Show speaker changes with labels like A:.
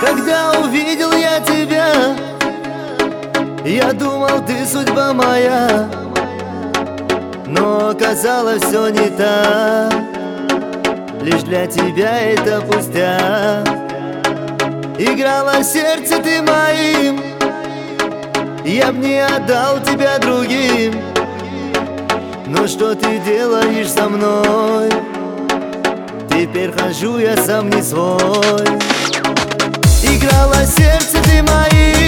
A: Когда увидел я тебя, я думал, ты судьба моя, но оказалось все не так. Лишь для тебя это пустяк. Играла сердце ты моим, я б не отдал тебя другим. Но что ты делаешь со мной? Теперь хожу я сам не свой. Играла сердце ты моим,